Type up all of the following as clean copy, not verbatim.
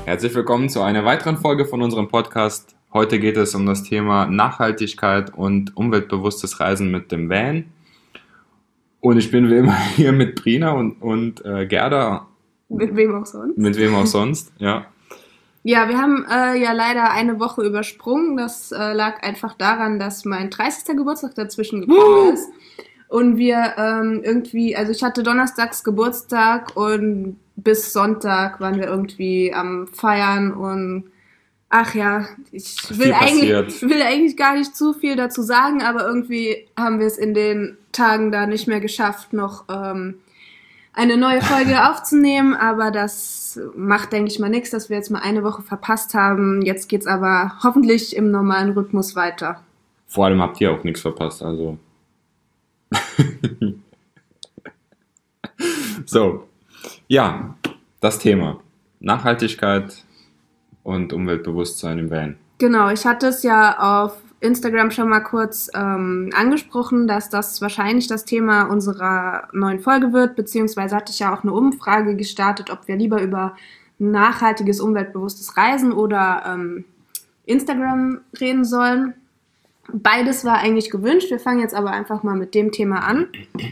Herzlich willkommen zu einer weiteren Folge von unserem Podcast. Heute geht es um das Thema Nachhaltigkeit und umweltbewusstes Reisen mit dem Van. Und ich bin wie immer hier mit Prina und Gerda. Mit wem auch sonst. Mit wem auch sonst, ja. Ja, wir haben ja leider eine Woche übersprungen. Das lag einfach daran, dass mein 30. Geburtstag dazwischen gekommen ist. Und wir irgendwie, also ich hatte donnerstags Geburtstag und bis Sonntag waren wir irgendwie am Feiern und ach ja, ich will eigentlich gar nicht zu viel dazu sagen, aber irgendwie haben wir es in den Tagen da nicht mehr geschafft, noch eine neue Folge aufzunehmen, aber das macht, denke ich mal, nichts, dass wir jetzt mal eine Woche verpasst haben. Jetzt geht's aber hoffentlich im normalen Rhythmus weiter. Vor allem habt ihr auch nichts verpasst, also. So, ja, das Thema Nachhaltigkeit und Umweltbewusstsein im Van. Genau, ich hatte es ja auf Instagram schon mal kurz angesprochen, dass das wahrscheinlich das Thema unserer neuen Folge wird, beziehungsweise hatte ich ja auch eine Umfrage gestartet, ob wir lieber über nachhaltiges, umweltbewusstes Reisen oder Instagram reden sollen. Beides war eigentlich gewünscht. Wir fangen jetzt aber einfach mal mit dem Thema an.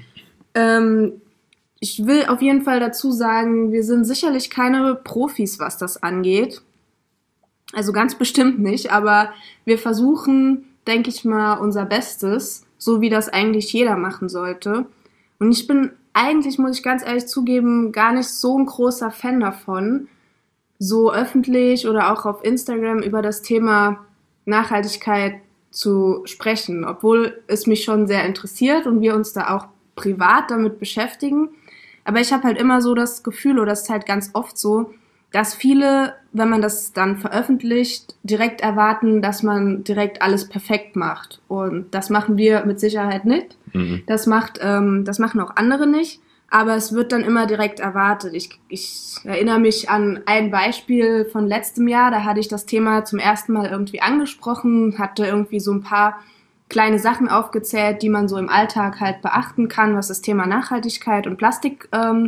Ich will auf jeden Fall dazu sagen, wir sind sicherlich keine Profis, was das angeht. Also ganz bestimmt nicht, aber wir versuchen, denke ich mal, unser Bestes, so wie das eigentlich jeder machen sollte. Und ich bin eigentlich, muss ich ganz ehrlich zugeben, gar nicht so ein großer Fan davon, so öffentlich oder auch auf Instagram über das Thema Nachhaltigkeit zu sprechen, obwohl es mich schon sehr interessiert und wir uns da auch privat damit beschäftigen. Aber ich habe halt immer so das Gefühl, oder es ist halt ganz oft so, dass viele, wenn man das dann veröffentlicht, direkt erwarten, dass man direkt alles perfekt macht. Und das machen wir mit Sicherheit nicht. Mhm. Das machen auch andere nicht. Aber es wird dann immer direkt erwartet. Ich erinnere mich an ein Beispiel von letztem Jahr. Da hatte ich das Thema zum ersten Mal irgendwie angesprochen, hatte irgendwie so ein paar kleine Sachen aufgezählt, die man so im Alltag halt beachten kann, was das Thema Nachhaltigkeit und Plastik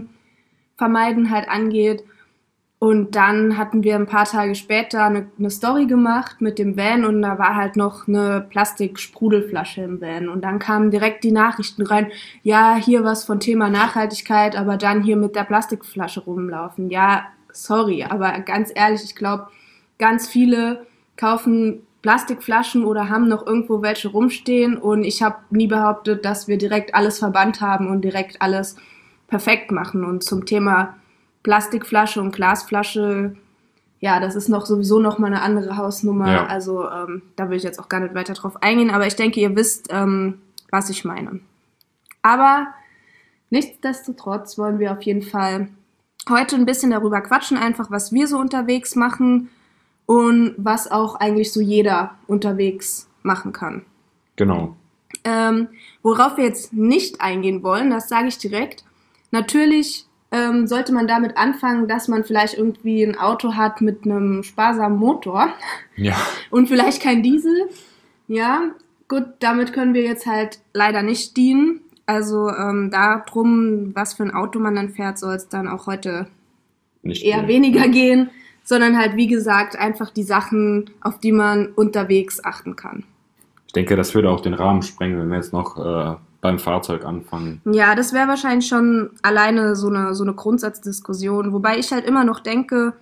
vermeiden halt angeht. Und dann hatten wir ein paar Tage später eine Story gemacht mit dem Van und da war halt noch eine Plastiksprudelflasche im Van. Und dann kamen direkt die Nachrichten rein, ja, hier was von Thema Nachhaltigkeit, aber dann hier mit der Plastikflasche rumlaufen. Ja, sorry, aber ganz ehrlich, ich glaube, ganz viele kaufen Plastikflaschen oder haben noch irgendwo welche rumstehen und ich habe nie behauptet, dass wir direkt alles verbannt haben und direkt alles perfekt machen. Und zum Thema Plastikflasche und Glasflasche, ja, das ist sowieso noch mal eine andere Hausnummer. Ja. Also da will ich jetzt auch gar nicht weiter drauf eingehen, aber ich denke, ihr wisst, was ich meine. Aber nichtsdestotrotz wollen wir auf jeden Fall heute ein bisschen darüber quatschen, einfach was wir so unterwegs machen und was auch eigentlich so jeder unterwegs machen kann. Genau. Worauf wir jetzt nicht eingehen wollen, das sage ich direkt. Natürlich sollte man damit anfangen, dass man vielleicht irgendwie ein Auto hat mit einem sparsamen Motor. Ja. Und vielleicht kein Diesel. Ja, gut, damit können wir jetzt halt leider nicht dienen. Also darum, was für ein Auto man dann fährt, soll es dann auch heute nicht eher weniger gehen. Sondern halt, wie gesagt, einfach die Sachen, auf die man unterwegs achten kann. Ich denke, das würde auch den Rahmen sprengen, wenn wir jetzt noch beim Fahrzeug anfangen. Ja, das wäre wahrscheinlich schon alleine so eine Grundsatzdiskussion. Wobei ich halt immer noch denke,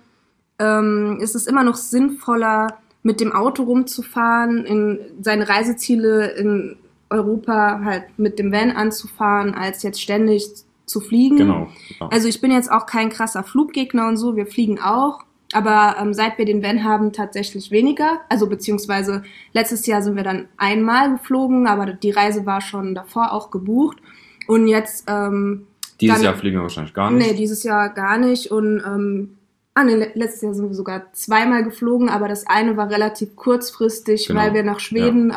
ist es immer noch sinnvoller, mit dem Auto rumzufahren, in seine Reiseziele in Europa halt mit dem Van anzufahren, als jetzt ständig zu fliegen. Genau. Also ich bin jetzt auch kein krasser Fluggegner und so, wir fliegen auch. Aber seit wir den Van haben, tatsächlich weniger. Also beziehungsweise letztes Jahr sind wir dann einmal geflogen, aber die Reise war schon davor auch gebucht. Und jetzt dieses Jahr fliegen wir wahrscheinlich gar nicht. Nee, dieses Jahr gar nicht. Und letztes Jahr sind wir sogar zweimal geflogen, aber das eine war relativ kurzfristig, genau, weil wir nach Schweden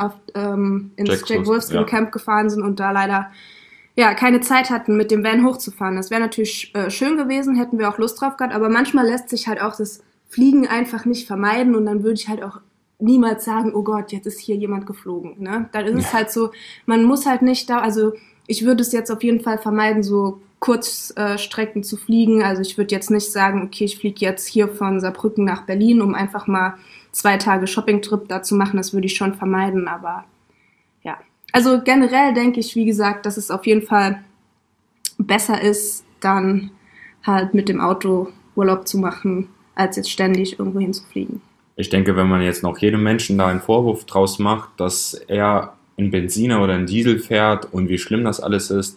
ins Jack Wolfskin Camp gefahren sind und da leider keine Zeit hatten, mit dem Van hochzufahren. Das wäre natürlich schön gewesen, hätten wir auch Lust drauf gehabt, aber manchmal lässt sich halt auch das Fliegen einfach nicht vermeiden und dann würde ich halt auch niemals sagen, oh Gott, jetzt ist hier jemand geflogen. Ne? Dann ist es halt so, man muss halt nicht da, also ich würde es jetzt auf jeden Fall vermeiden, so Kurzstrecken zu fliegen. Also ich würde jetzt nicht sagen, okay, ich fliege jetzt hier von Saarbrücken nach Berlin, um einfach mal 2 Tage Shoppingtrip da zu machen. Das würde ich schon vermeiden, aber ja. Also generell denke ich, wie gesagt, dass es auf jeden Fall besser ist, dann halt mit dem Auto Urlaub zu machen, als jetzt ständig irgendwo hinzufliegen. Ich denke, wenn man jetzt noch jedem Menschen da einen Vorwurf draus macht, dass er einen Benziner oder einen Diesel fährt und wie schlimm das alles ist,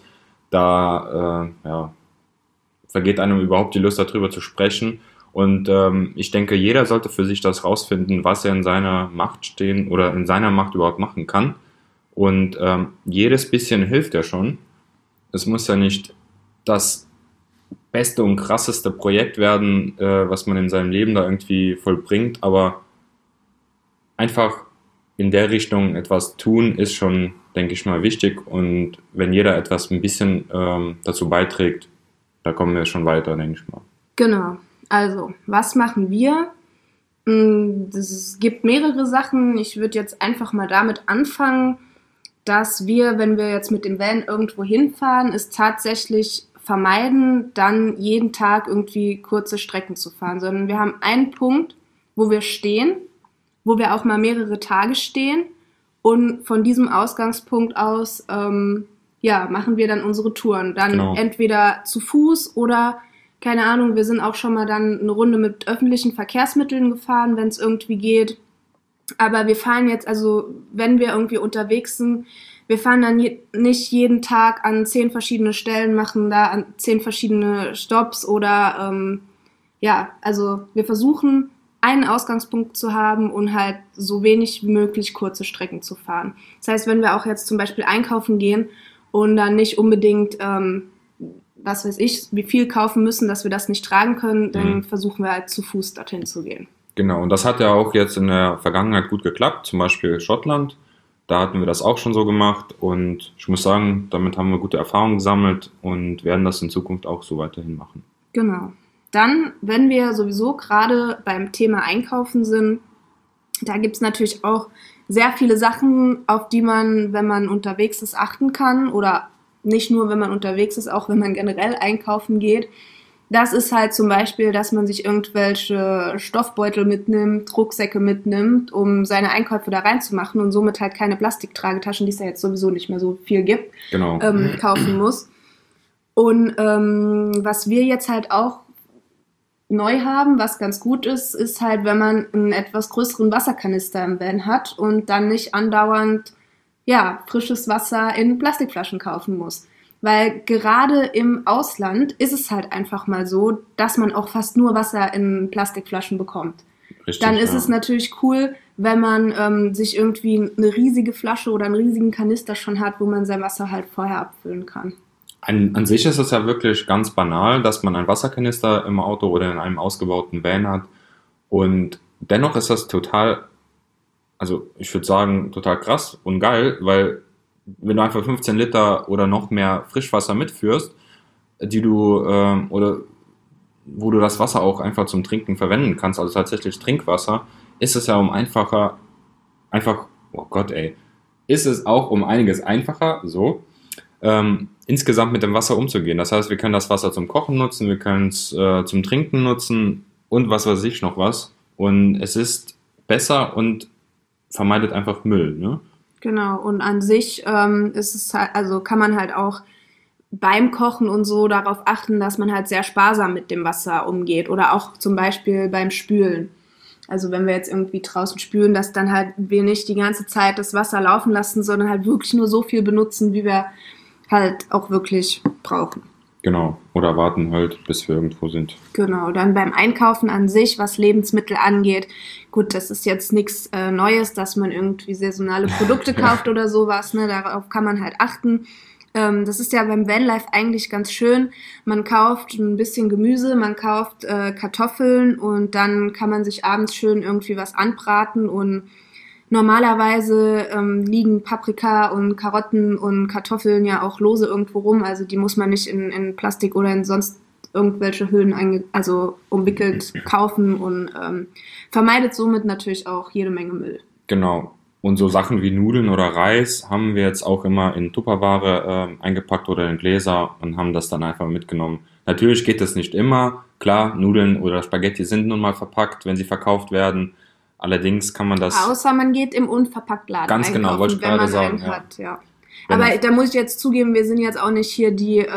da vergeht einem überhaupt die Lust darüber zu sprechen. Und ich denke, jeder sollte für sich das rausfinden, was er in seiner Macht stehen oder in seiner Macht überhaupt machen kann. Und jedes bisschen hilft ja schon. Es muss ja nicht das beste und krasseste Projekt werden, was man in seinem Leben da irgendwie vollbringt, aber einfach in der Richtung etwas tun, ist schon, denke ich mal, wichtig. Und wenn jeder etwas ein bisschen dazu beiträgt, da kommen wir schon weiter, denke ich mal. Genau. Also, was machen wir? Es gibt mehrere Sachen. Ich würde jetzt einfach mal damit anfangen, dass wir, wenn wir jetzt mit dem Van irgendwo hinfahren, es tatsächlich vermeiden, dann jeden Tag irgendwie kurze Strecken zu fahren, sondern wir haben einen Punkt, wo wir stehen, wo wir auch mal mehrere Tage stehen und von diesem Ausgangspunkt aus machen wir dann unsere Touren. Dann entweder zu Fuß oder, keine Ahnung, wir sind auch schon mal dann eine Runde mit öffentlichen Verkehrsmitteln gefahren, wenn es irgendwie geht. Aber wir fahren jetzt, also wenn wir irgendwie unterwegs sind, wir fahren dann nicht jeden Tag an 10 verschiedene Stellen, machen da an 10 verschiedene Stops oder also wir versuchen einen Ausgangspunkt zu haben und halt so wenig wie möglich kurze Strecken zu fahren. Das heißt, wenn wir auch jetzt zum Beispiel einkaufen gehen und dann nicht unbedingt, was weiß ich, wie viel kaufen müssen, dass wir das nicht tragen können, dann versuchen wir halt zu Fuß dorthin zu gehen. Genau, und das hat ja auch jetzt in der Vergangenheit gut geklappt, zum Beispiel Schottland. Da hatten wir das auch schon so gemacht und ich muss sagen, damit haben wir gute Erfahrungen gesammelt und werden das in Zukunft auch so weiterhin machen. Genau. Dann, wenn wir sowieso gerade beim Thema Einkaufen sind, da gibt es natürlich auch sehr viele Sachen, auf die man, wenn man unterwegs ist, achten kann oder nicht nur, wenn man unterwegs ist, auch wenn man generell einkaufen geht. Das ist halt zum Beispiel, dass man sich irgendwelche Stoffbeutel mitnimmt, Rucksäcke mitnimmt, um seine Einkäufe da reinzumachen und somit halt keine Plastiktragetaschen, die es ja jetzt sowieso nicht mehr so viel gibt, kaufen muss. Und was wir jetzt halt auch neu haben, was ganz gut ist, ist halt, wenn man einen etwas größeren Wasserkanister im Van hat und dann nicht andauernd frisches Wasser in Plastikflaschen kaufen muss. Weil gerade im Ausland ist es halt einfach mal so, dass man auch fast nur Wasser in Plastikflaschen bekommt. Richtig, dann ist es natürlich cool, wenn man sich irgendwie eine riesige Flasche oder einen riesigen Kanister schon hat, wo man sein Wasser halt vorher abfüllen kann. An sich ist es ja wirklich ganz banal, dass man einen Wasserkanister im Auto oder in einem ausgebauten Van hat. Und dennoch ist das total, also ich würde sagen, total krass und geil, weil wenn du einfach 15 Liter oder noch mehr Frischwasser mitführst, die du oder wo du das Wasser auch einfach zum Trinken verwenden kannst, also tatsächlich Trinkwasser, ist es ja ist es auch um einiges einfacher, insgesamt mit dem Wasser umzugehen. Das heißt, wir können das Wasser zum Kochen nutzen, wir können es zum Trinken nutzen und was weiß ich noch was. Und es ist besser und vermeidet einfach Müll, ne? Genau, und an sich ist es halt, also kann man halt auch beim Kochen und so darauf achten, dass man halt sehr sparsam mit dem Wasser umgeht oder auch zum Beispiel beim Spülen. Also wenn wir jetzt irgendwie draußen spülen, dass dann halt wir nicht die ganze Zeit das Wasser laufen lassen, sondern halt wirklich nur so viel benutzen, wie wir halt auch wirklich brauchen. Genau, oder warten halt, bis wir irgendwo sind. Genau, dann beim Einkaufen an sich, was Lebensmittel angeht, gut, das ist jetzt nichts Neues, dass man irgendwie saisonale Produkte kauft oder sowas, ne, darauf kann man halt achten. Das ist ja beim Vanlife eigentlich ganz schön. Man kauft ein bisschen Gemüse, man kauft Kartoffeln und dann kann man sich abends schön irgendwie was anbraten und normalerweise liegen Paprika und Karotten und Kartoffeln ja auch lose irgendwo rum, also die muss man nicht in Plastik oder in sonst irgendwelche Hüllen umwickelt kaufen und vermeidet somit natürlich auch jede Menge Müll. Genau. Und so Sachen wie Nudeln oder Reis haben wir jetzt auch immer in Tupperware eingepackt oder in Gläser und haben das dann einfach mitgenommen. Natürlich geht das nicht immer. Klar, Nudeln oder Spaghetti sind nun mal verpackt, wenn sie verkauft werden. Allerdings kann man das... Außer man geht im Unverpacktladen ganz einkaufen, genau, wollte ich gerade sagen. Ja. Hat, ja. Aber da muss ich jetzt zugeben, wir sind jetzt auch nicht hier die...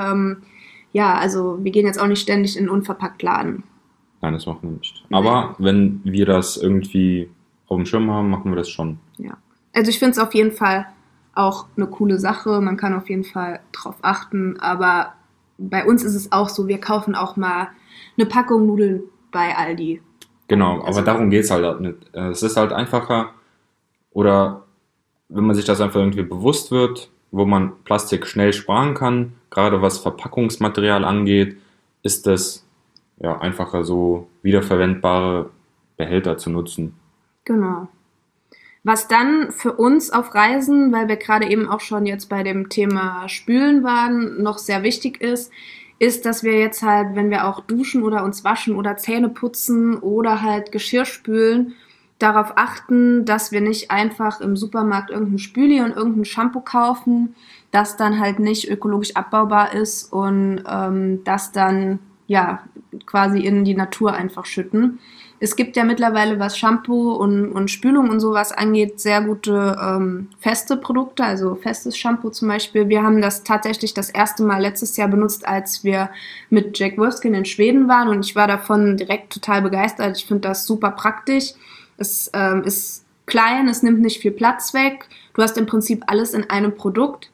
also wir gehen jetzt auch nicht ständig in einen Unverpacktladen. Nein, das machen wir nicht. Aber wenn wir das irgendwie auf dem Schirm haben, machen wir das schon. Ja. Also ich finde es auf jeden Fall auch eine coole Sache. Man kann auf jeden Fall drauf achten. Aber bei uns ist es auch so, wir kaufen auch mal eine Packung Nudeln bei Aldi. Genau, aber darum geht es halt nicht. Es ist halt einfacher, oder wenn man sich das einfach irgendwie bewusst wird, wo man Plastik schnell sparen kann, gerade was Verpackungsmaterial angeht, ist es einfacher, so wiederverwendbare Behälter zu nutzen. Genau. Was dann für uns auf Reisen, weil wir gerade eben auch schon jetzt bei dem Thema Spülen waren, noch sehr wichtig ist, dass wir jetzt halt, wenn wir auch duschen oder uns waschen oder Zähne putzen oder halt Geschirr spülen, darauf achten, dass wir nicht einfach im Supermarkt irgendein Spüli und irgendein Shampoo kaufen, das dann halt nicht ökologisch abbaubar ist und das dann quasi in die Natur einfach schütten. Es gibt ja mittlerweile, was Shampoo und Spülung und sowas angeht, sehr gute feste Produkte, also festes Shampoo zum Beispiel. Wir haben das tatsächlich das erste Mal letztes Jahr benutzt, als wir mit Jack Wolfskin in Schweden waren, und ich war davon direkt total begeistert. Ich finde das super praktisch. Es ist klein, es nimmt nicht viel Platz weg. Du hast im Prinzip alles in einem Produkt.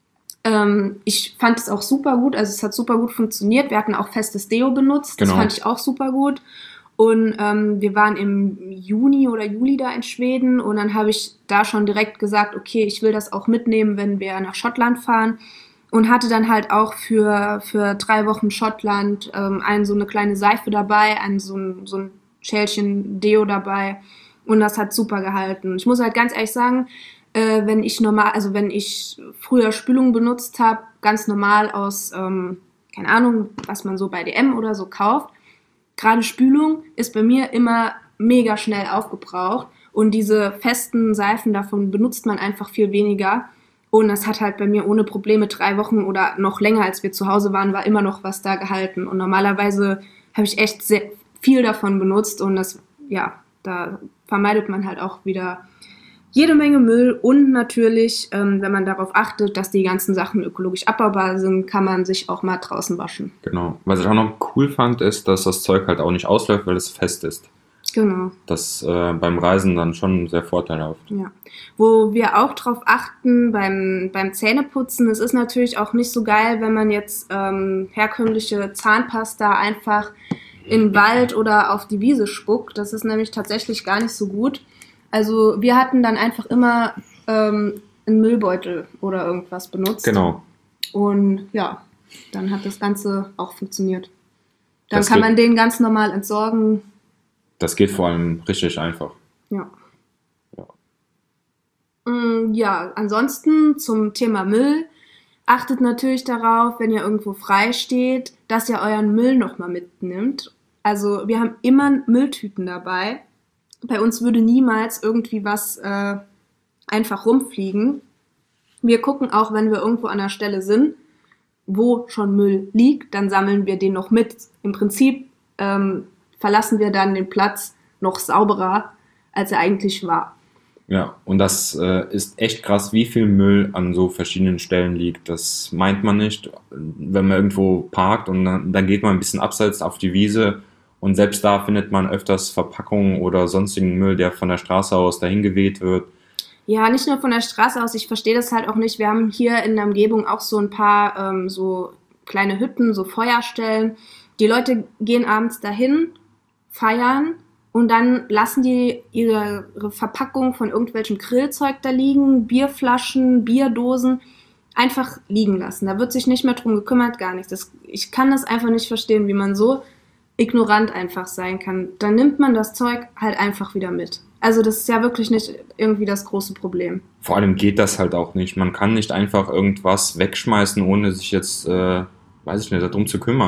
Ich fand es auch super gut, also es hat super gut funktioniert. Wir hatten auch festes Deo benutzt, das fand ich auch super gut. Und wir waren im Juni oder Juli da in Schweden, und dann habe ich da schon direkt gesagt, okay, ich will das auch mitnehmen, wenn wir nach Schottland fahren, und hatte dann halt auch für 3 Wochen Schottland so eine kleine Seife dabei, so ein Schälchen Deo dabei, und das hat super gehalten. Ich muss halt ganz ehrlich sagen, wenn ich früher Spülung benutzt habe, ganz normal aus, keine Ahnung, was man so bei DM oder so kauft, gerade Spülung ist bei mir immer mega schnell aufgebraucht, und diese festen Seifen, davon benutzt man einfach viel weniger, und das hat halt bei mir ohne Probleme 3 Wochen oder noch länger, als wir zu Hause waren, war immer noch was da gehalten, und normalerweise habe ich echt sehr viel davon benutzt, und da vermeidet man halt auch wieder jede Menge Müll, und natürlich, wenn man darauf achtet, dass die ganzen Sachen ökologisch abbaubar sind, kann man sich auch mal draußen waschen. Genau. Was ich auch noch cool fand, ist, dass das Zeug halt auch nicht ausläuft, weil es fest ist. Genau. Das beim Reisen dann schon sehr vorteilhaft. Ja. Wo wir auch drauf achten beim Zähneputzen, es ist natürlich auch nicht so geil, wenn man jetzt herkömmliche Zahnpasta einfach in den Wald oder auf die Wiese spuckt. Das ist nämlich tatsächlich gar nicht so gut. Also wir hatten dann einfach immer einen Müllbeutel oder irgendwas benutzt. Genau. Und dann hat das Ganze auch funktioniert. Dann kann man den ganz normal entsorgen. Das geht vor allem richtig einfach. Ja. Ja, ansonsten zum Thema Müll. Achtet natürlich darauf, wenn ihr irgendwo frei steht, dass ihr euren Müll nochmal mitnimmt. Also wir haben immer Mülltüten dabei. Bei uns würde niemals irgendwie was einfach rumfliegen. Wir gucken auch, wenn wir irgendwo an der Stelle sind, wo schon Müll liegt, dann sammeln wir den noch mit. Im Prinzip verlassen wir dann den Platz noch sauberer, als er eigentlich war. Ja, und das ist echt krass, wie viel Müll an so verschiedenen Stellen liegt. Das meint man nicht, wenn man irgendwo parkt, und dann geht man ein bisschen abseits auf die Wiese, und selbst da findet man öfters Verpackungen oder sonstigen Müll, der von der Straße aus dahin geweht wird. Ja, nicht nur von der Straße aus, ich verstehe das halt auch nicht. Wir haben hier in der Umgebung auch so ein paar so kleine Hütten, so Feuerstellen. Die Leute gehen abends dahin, feiern, und dann lassen die ihre Verpackung von irgendwelchem Grillzeug da liegen, Bierflaschen, Bierdosen, einfach liegen lassen. Da wird sich nicht mehr drum gekümmert, gar nichts. Ich kann das einfach nicht verstehen, wie man so ignorant einfach sein kann. Dann nimmt man das Zeug halt einfach wieder mit. Also das ist ja wirklich nicht irgendwie das große Problem. Vor allem geht das halt auch nicht. Man kann nicht einfach irgendwas wegschmeißen, ohne sich jetzt, darum zu kümmern.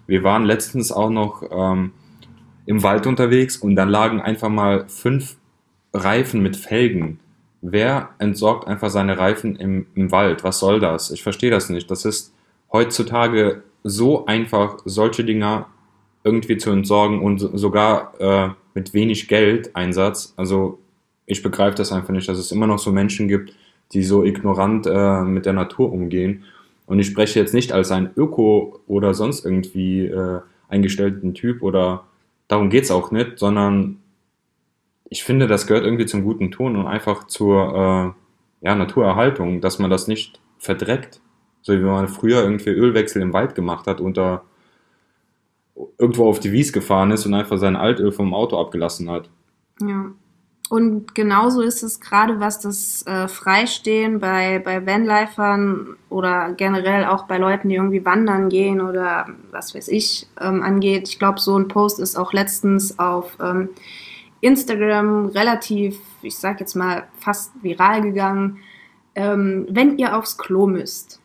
Wir waren letztens auch noch im Wald unterwegs und da lagen einfach mal 5 Reifen mit Felgen. Wer entsorgt einfach seine Reifen im Wald? Was soll das? Ich verstehe das nicht. Das ist heutzutage so einfach, solche Dinger irgendwie zu entsorgen und sogar mit wenig Geldeinsatz. Also ich begreife das einfach nicht, dass es immer noch so Menschen gibt, die so ignorant mit der Natur umgehen. Und ich spreche jetzt nicht als ein Öko oder sonst irgendwie eingestellten Typ oder darum geht's auch nicht, sondern ich finde, das gehört irgendwie zum guten Ton und einfach zur Naturerhaltung, dass man das nicht verdreckt. So wie wenn man früher irgendwie Ölwechsel im Wald gemacht hat und da irgendwo auf die Wies gefahren ist und einfach sein Altöl vom Auto abgelassen hat. Ja. Und genauso ist es gerade, was das Freistehen bei Vanlifern oder generell auch bei Leuten, die irgendwie wandern gehen oder was weiß ich angeht. Ich glaube, so ein Post ist auch letztens auf Instagram relativ, ich sag jetzt mal, fast viral gegangen. Wenn ihr aufs Klo müsst,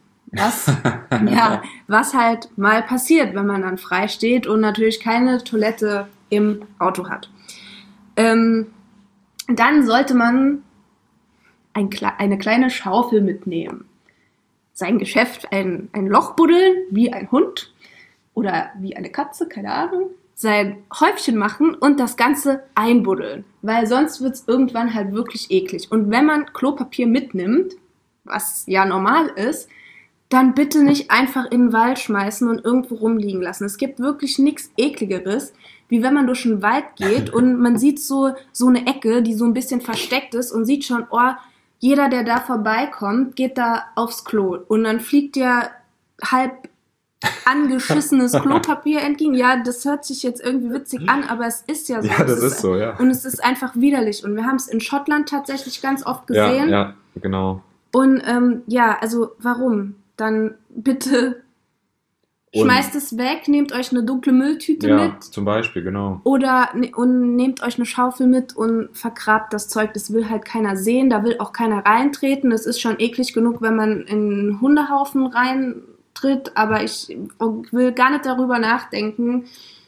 was halt mal passiert, wenn man dann frei steht und natürlich keine Toilette im Auto hat. Dann sollte man eine kleine Schaufel mitnehmen. Sein Geschäft ein Loch buddeln, wie ein Hund oder wie eine Katze, keine Ahnung. Sein Häufchen machen und das Ganze einbuddeln, weil sonst wird es irgendwann halt wirklich eklig. Und wenn man Klopapier mitnimmt, was ja normal ist, dann bitte nicht einfach in den Wald schmeißen und irgendwo rumliegen lassen. Es gibt wirklich nichts Ekligeres, wie wenn man durch den Wald geht und man sieht so eine Ecke, die so ein bisschen versteckt ist und sieht schon, oh, jeder, der da vorbeikommt, geht da aufs Klo. Und dann fliegt ja halb angeschissenes Klopapier entgegen. Ja, das hört sich jetzt irgendwie witzig an, aber es ist ja so. Ja, das ist so, ja. Und es ist einfach widerlich. Und wir haben es in Schottland tatsächlich ganz oft gesehen. Ja, genau. Und also warum? Dann bitte schmeißt es weg, nehmt euch eine dunkle Mülltüte mit. Ja, zum Beispiel, genau. Und nehmt euch eine Schaufel mit und vergrabt das Zeug. Das will halt keiner sehen, da will auch keiner reintreten. Es ist schon eklig genug, wenn man in einen Hundehaufen reintritt, aber ich will gar nicht darüber nachdenken,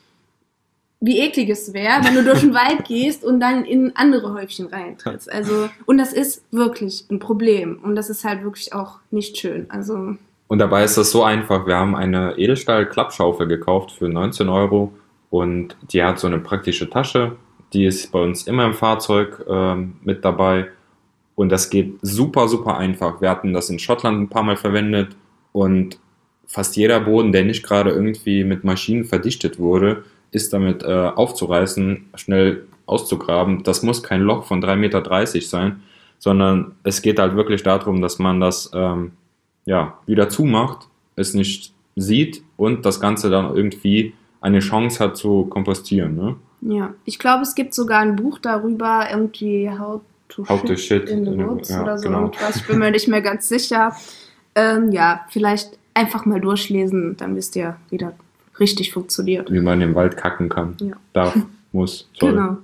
wie eklig es wäre, wenn du durch den Wald gehst und dann in andere Häufchen reintrittst. Also, und das ist wirklich ein Problem. Und das ist halt wirklich auch nicht schön. Also. Und dabei ist das so einfach. Wir haben eine Edelstahl-Klappschaufel gekauft für 19 € und die hat so eine praktische Tasche. Die ist bei uns immer im Fahrzeug mit dabei und das geht super, super einfach. Wir hatten das in Schottland ein paar Mal verwendet und fast jeder Boden, der nicht gerade irgendwie mit Maschinen verdichtet wurde, ist damit aufzureißen, schnell auszugraben. Das muss kein Loch von 3,30 Meter sein, sondern es geht halt wirklich darum, dass man das wieder zumacht, es nicht sieht und das Ganze dann irgendwie eine Chance hat zu kompostieren. Ne? Ja, ich glaube, es gibt sogar ein Buch darüber, irgendwie How to shit in the woods oder so irgendwas. Ich bin mir nicht mehr ganz sicher. Vielleicht einfach mal durchlesen, dann wisst ihr, wie das richtig funktioniert. Wie man im Wald kacken kann. Ja. Darf, muss, soll. Genau.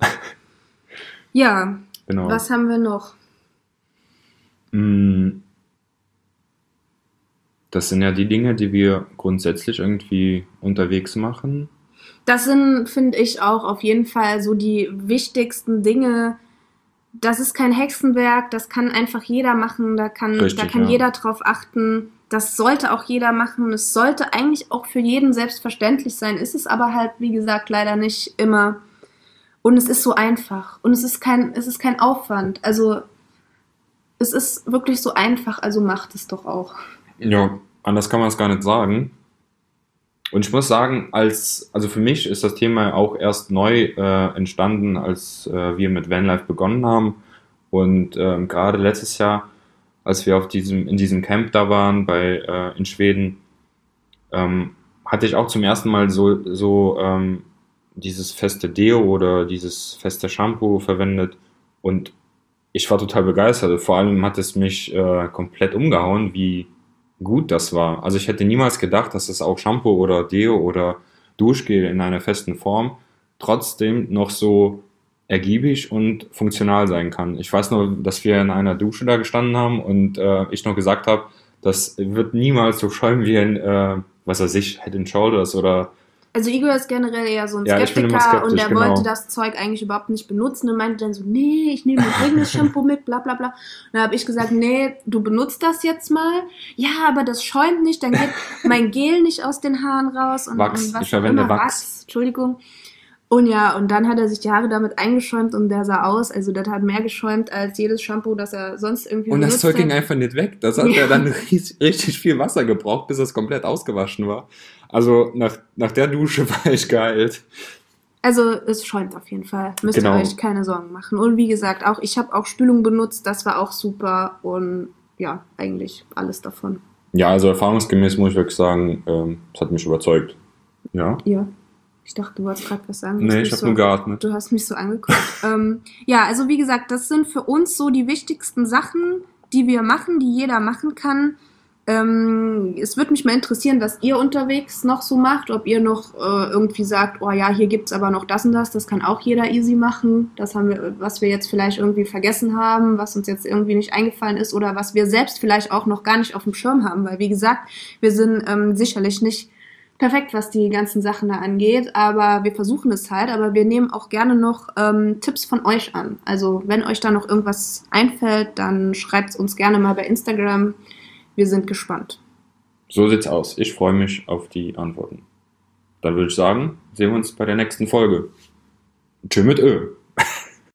Ja, genau. Was haben wir noch? Das sind ja die Dinge, die wir grundsätzlich irgendwie unterwegs machen. Das sind, finde ich, auch auf jeden Fall so die wichtigsten Dinge. Das ist kein Hexenwerk, das kann einfach jeder machen, da kann jeder drauf achten. Das sollte auch jeder machen. Es sollte eigentlich auch für jeden selbstverständlich sein. Ist es aber halt, wie gesagt, leider nicht immer. Und es ist so einfach. Und es ist kein Aufwand. Also es ist wirklich so einfach, also macht es doch auch. Ja, anders kann man es gar nicht sagen. Und ich muss sagen, also für mich ist das Thema auch erst neu entstanden, als wir mit Vanlife begonnen haben. Und gerade letztes Jahr, als wir in diesem Camp da waren in Schweden, hatte ich auch zum ersten Mal so dieses feste Deo oder dieses feste Shampoo verwendet und ich war total begeistert. Vor allem hat es mich komplett umgehauen, wie gut das war. Also ich hätte niemals gedacht, dass es auch Shampoo oder Deo oder Duschgel in einer festen Form trotzdem noch so ergiebig und funktional sein kann. Ich weiß nur, dass wir in einer Dusche da gestanden haben und ich noch gesagt habe, das wird niemals so schäumen wie ein, Head and Shoulders oder Also Igor ist generell eher so ein Ja, ich bin immer Skeptiker skeptisch, und er genau. wollte das Zeug eigentlich überhaupt nicht benutzen und meinte dann so, nee, ich nehme eigenes Shampoo mit, bla bla bla. Und dann habe ich gesagt, nee, du benutzt das jetzt mal. Ja, aber das schäumt nicht, dann geht mein Gel nicht aus den Haaren raus. Und Wachs, was ich verwende auch immer, Wachs. Entschuldigung. Und ja, und dann hat er sich die Haare damit eingeschäumt und der sah aus, also das hat mehr geschäumt als jedes Shampoo, das er sonst irgendwie Und das benutzt Zeug ging hat. einfach nicht weg. Das hat ja dann richtig viel Wasser gebraucht, bis es komplett ausgewaschen war. Also nach der Dusche war ich geheilt. Also es schäumt auf jeden Fall. Müsst ihr Genau. euch keine Sorgen machen. Und wie gesagt, auch ich habe auch Spülung benutzt, das war auch super und ja, eigentlich alles davon. Ja, also erfahrungsgemäß muss ich wirklich sagen, es hat mich überzeugt. Ja? Ja. Ich dachte, du wolltest gerade was sagen. Nee, ich habe nur geatmet. Du hast mich so angeguckt. Ja, also wie gesagt, das sind für uns so die wichtigsten Sachen, die wir machen, die jeder machen kann. Es würde mich mal interessieren, was ihr unterwegs noch so macht, ob ihr noch irgendwie sagt, oh ja, hier gibt's aber noch das und das kann auch jeder easy machen. Das haben wir, was wir jetzt vielleicht irgendwie vergessen haben, was uns jetzt irgendwie nicht eingefallen ist oder was wir selbst vielleicht auch noch gar nicht auf dem Schirm haben, weil wie gesagt, wir sind sicherlich nicht perfekt, was die ganzen Sachen da angeht, aber wir versuchen es halt, aber wir nehmen auch gerne noch Tipps von euch an. Also wenn euch da noch irgendwas einfällt, dann schreibt es uns gerne mal bei Instagram. Wir sind gespannt. So sieht's aus. Ich freue mich auf die Antworten. Dann würde ich sagen, sehen wir uns bei der nächsten Folge. Tschö mit Ö.